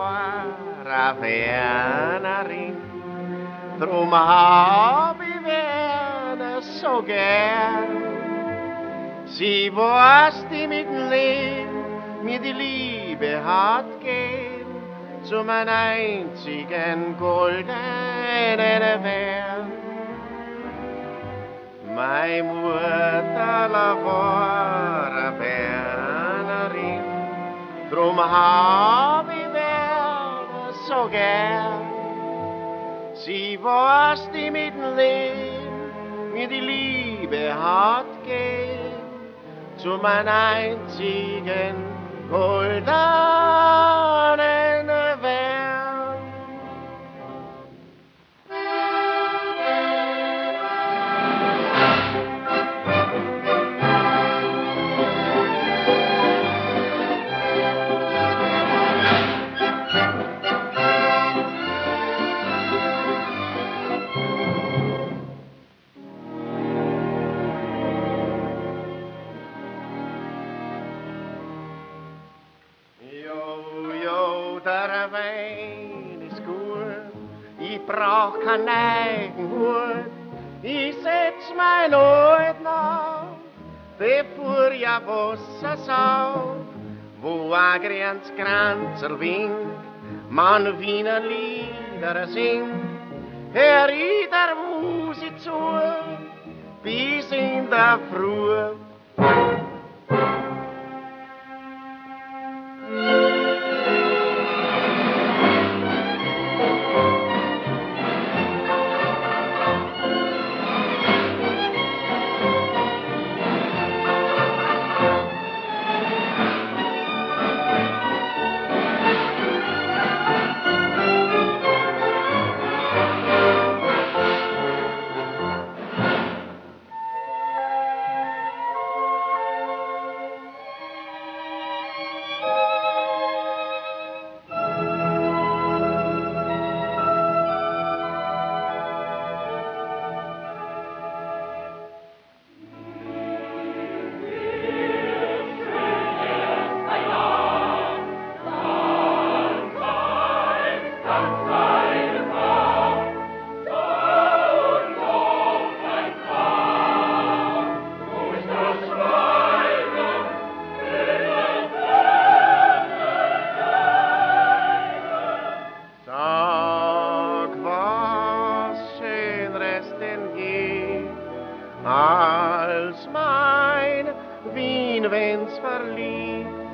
våra vänner in. Drum har vi vänner så gärn. Sie warst i mitt liv, mit die Liebe hat gehen, zum ein einzigen goldenen Wern. Mein Mutter war Bernerin, drum hab ich Werner so gern. Sie war's, die mit dem Leben mir die Liebe hat gegeben, zu meinem einzigen goldenen Wern. Der Wein ist gut, ich brauch kein Eigenhut, ich setz mein Ohren auf, bevor ja Wasser sauf, wo ein Grenzkranzer winkt, man Wiener Lieder singt, Herr, der Musik zu, bis in der Früh. Als mein Wien, wenn's verliebt,